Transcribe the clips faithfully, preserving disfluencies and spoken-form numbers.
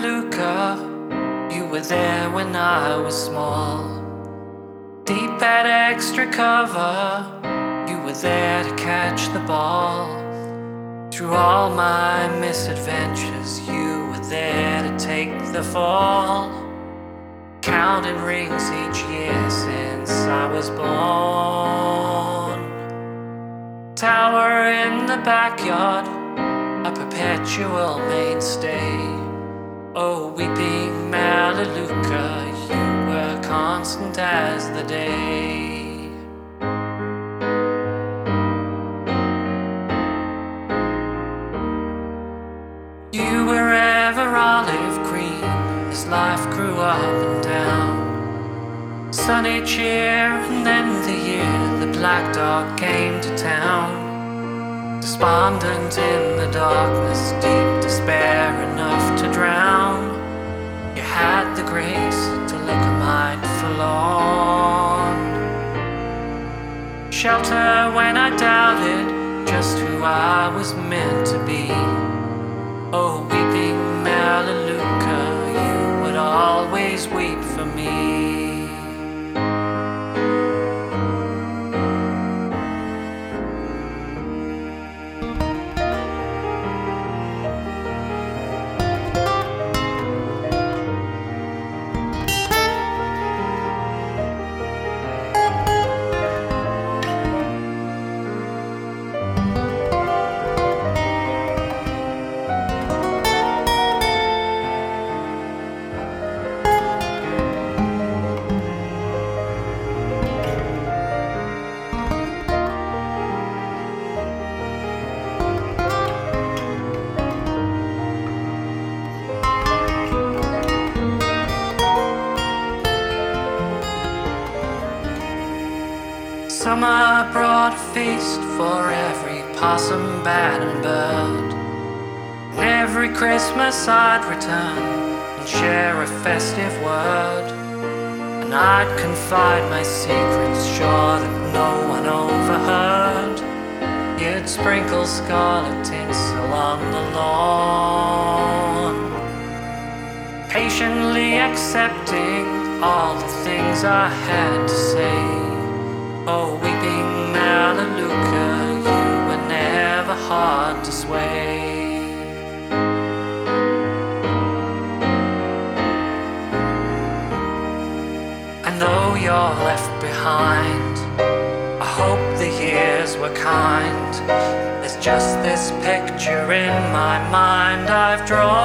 Melaleuca, you were there when I was small. Deep at extra cover, you were there to catch the ball. Through all my misadventures, you were there to take the fall. Counting rings each year since I was born. Tower in the backyard, a perpetual mainstay. Oh, weeping Melaleuca, you were constant as the day. You were ever olive green as life grew up and down. Sunny cheer, and then the year the black dog came to town. Despondent in the darkness, deep despair enough to drown. You had the grace to look a mite forlorn. Shelter when I doubted just who I was meant to be. Oh, weeping Melaleuca, you would always weep for me. Summer brought a feast for every possum, bat and bird. And every Christmas I'd return and share a festive word. And I'd confide my secrets, sure that no one overheard. You'd sprinkle scarlet tinsel on the lawn, patiently accepting all the things I had to say. Oh, weeping Melaleuca, you were never hard to sway. And though you're left behind, I hope the years were kind. There's just this picture in my mind I've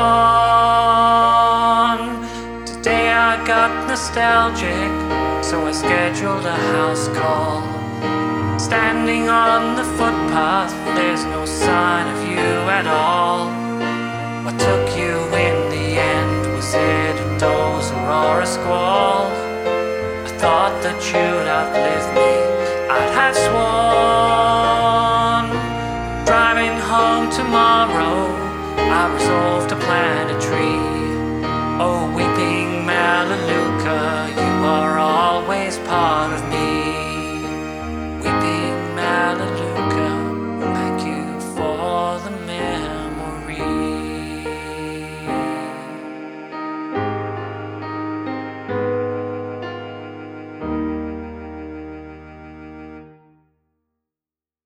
drawn. Today I got nostalgic, so I scheduled a house call. Standing on the footpath, there's no sign of you at all. What took you in the end? Was it a dozer or a squall? I thought that you'd outlive me,